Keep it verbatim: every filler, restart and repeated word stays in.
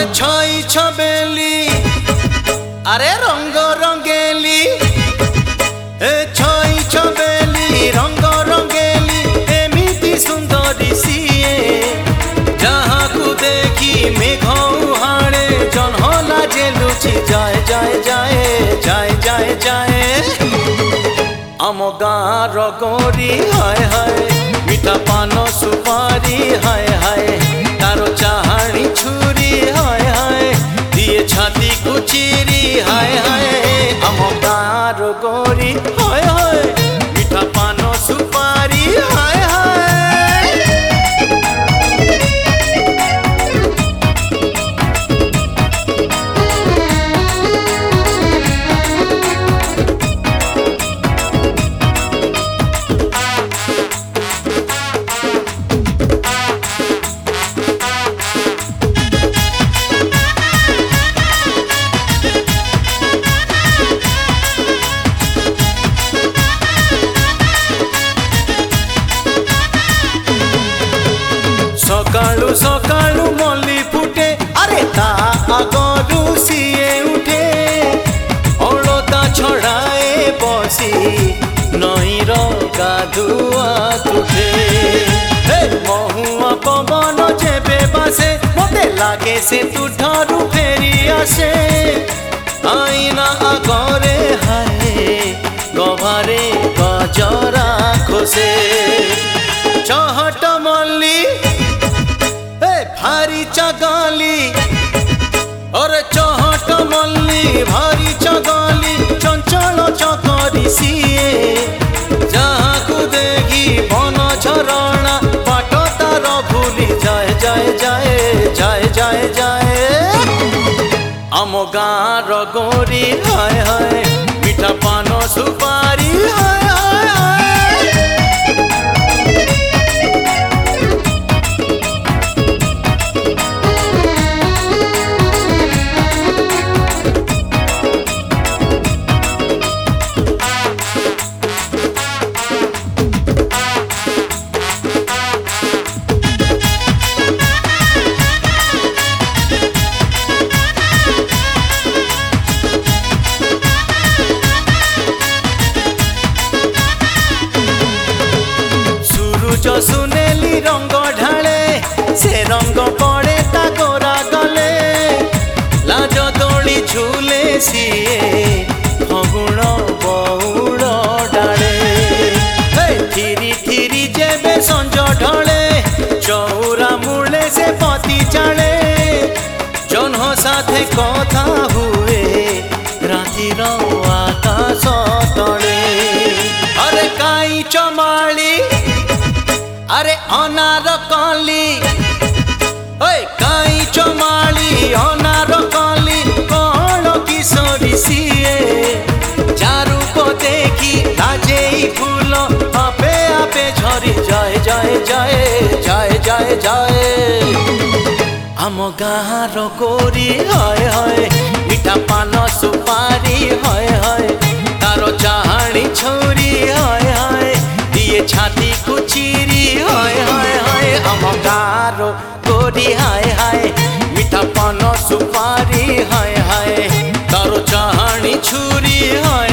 छई छबेली अरे रंग रंगेली ए छई छबेली रंग रंगेली एमिति सुंदरी सीए जहाँ को देखी मेघ उहाड़े जन्हला जे लुचि जाए जाए जाए जाए जाए जाए आम गाँर गोरी हाय हाय मीठा पान सुपारी हाय हाय तारो चाहाणी छुरी हाय हाय दिए छाती कुचीरी हाय हाय आम गाँर गोरी हाय हाय मीठा पान सुपारी हाय हाय सकाळू सकाळू मल्ली फुटे अरे ता आगरू सीए उठे अलता छड़ाए बसी नईर गाधुआ तुठे महुआ पवन जेबे बासे मते लागे से तुठारू फेरी आसे आईना आगरे हाय गभारे गजरा खोसे चहट मल्ली भारी चगाली और चहट मल्ली भारी चगाली चंचल चकरी सीए जहाँ को देखी बन झरणा बाट तार भूली जाए जाए जाए जाए जाए जाए आम गाँर गोरी हाय हाय मीठा पान सुपारी हाय हाय हाय जो सुनेली रंग ढाले से रंग पड़े ता गोरा गले लाज दोली झूले सीए फगुण बौड़ डाले थिरी थिरी जेबे संज ढले चौरा मूले से पति चाले जन्ह साथे कथा हुए रातिर आकाश तले अरे काई चमाली अरे अनार कली ओए काई चमाली अनार कली कौन किशोरी सीए चारू को देखी ताजे फूल आपे आपे झरी जाए जाए जाए जाए जाए जाए आम गाँर गोरी हाय हाय मीठा पान सुपारी हाय हाय तारो चाहाणी छोरी हाय हाय दिए छाती कुचीरी हाय हाय हाय आम गाँर गोरी हाय हाय मीठा पान सुपारी हाय हाय तारो चाहाणी छुरी हाय